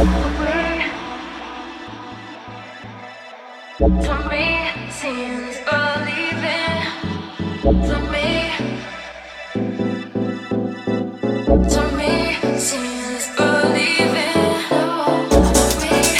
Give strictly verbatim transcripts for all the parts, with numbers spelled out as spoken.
To me, seems believing. To me, to me, seems believing. To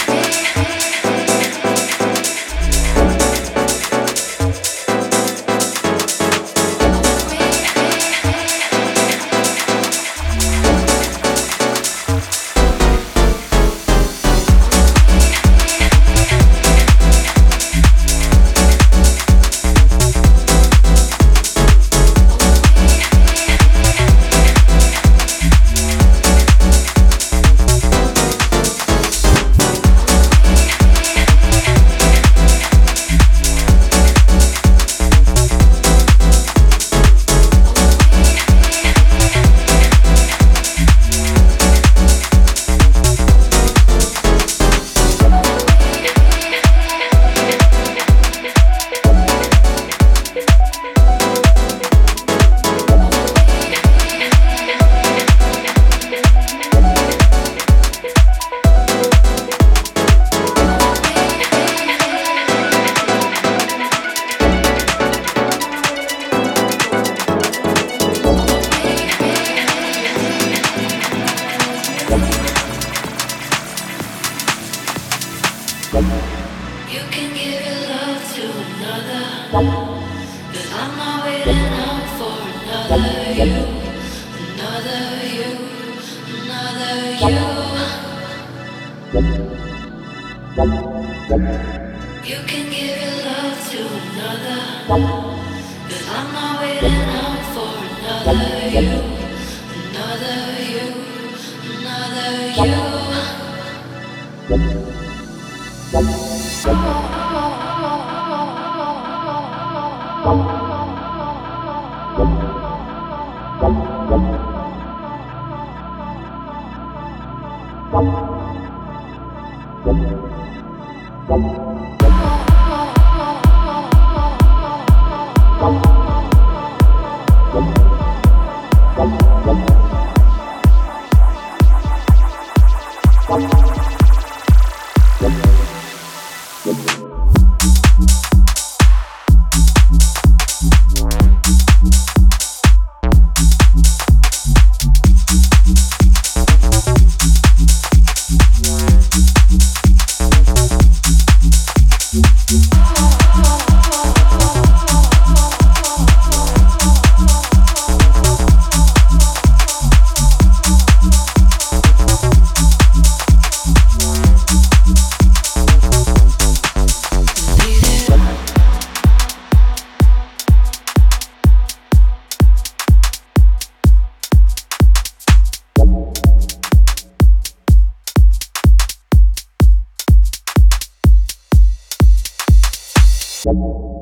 you can give your love to another, 'cause I'm not waiting out for another you, another you, another you. You can give your love to another, 'cause I'm not waiting out for another you, another you, another you. You